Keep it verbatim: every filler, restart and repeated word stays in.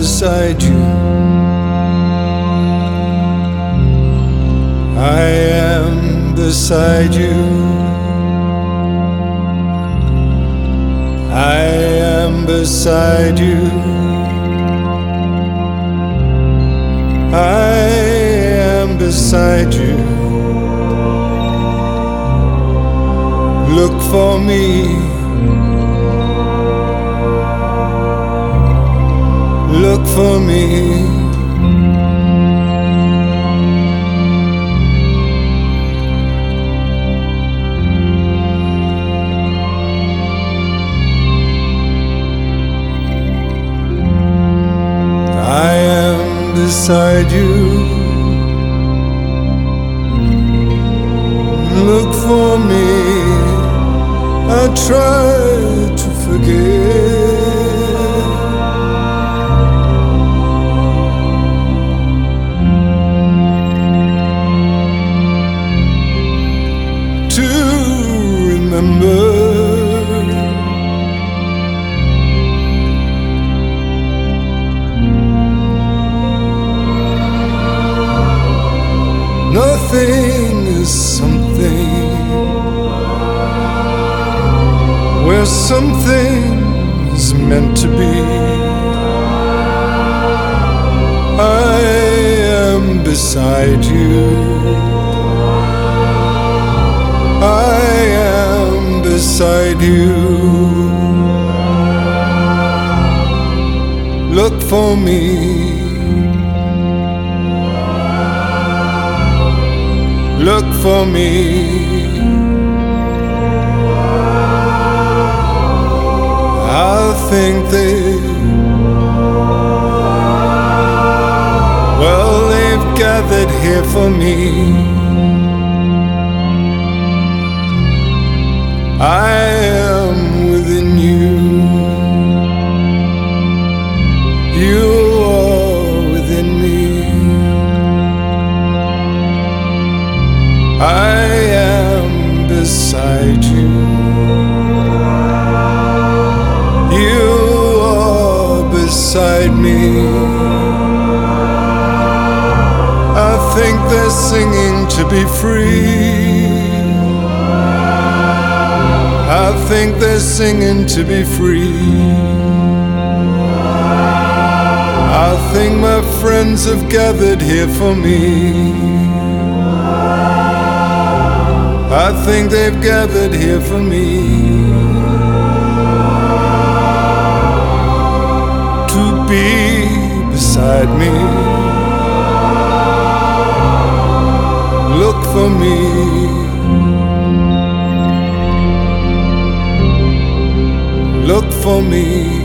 beside you. I am beside you. I am beside you. I am beside you. Look for me. Look for me. I am beside you. Look for me. I try to forget. To remember. Nothing is something where something is meant to be. I am beside you. I am beside you. Look for me. Look for me. I think they, well, they've gathered here for me. I am within you. You are within me. I am beside you. You are beside me. I think they're singing to be free. I think they're singing to be free. I think my friends have gathered here for me. I think they've gathered here for me. To be beside me. Look for me. Look for me.